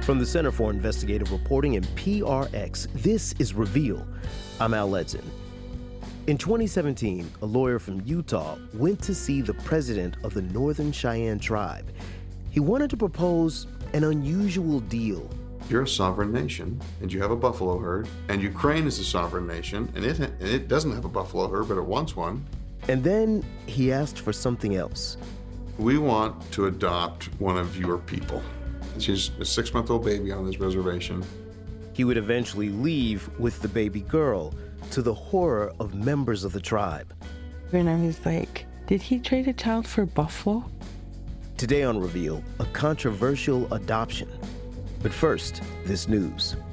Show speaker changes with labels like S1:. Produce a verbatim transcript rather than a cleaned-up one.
S1: From the Center for Investigative Reporting and P R X, this is Reveal. I'm Al Ledson. In twenty seventeen, a lawyer from Utah went to see the president of the Northern Cheyenne tribe. He wanted to propose an unusual deal.
S2: You're a sovereign nation, and you have a buffalo herd, and Ukraine is a sovereign nation, and it, and it doesn't have a buffalo herd, but it wants one.
S1: And then he asked for something else.
S2: We want to adopt one of your people. She's a six-month-old baby on this reservation.
S1: He would eventually leave with the baby girl, to the horror of members of the tribe.
S3: And I was like, did he trade a child for buffalo?
S1: Today on Reveal, a controversial adoption. But first, this news.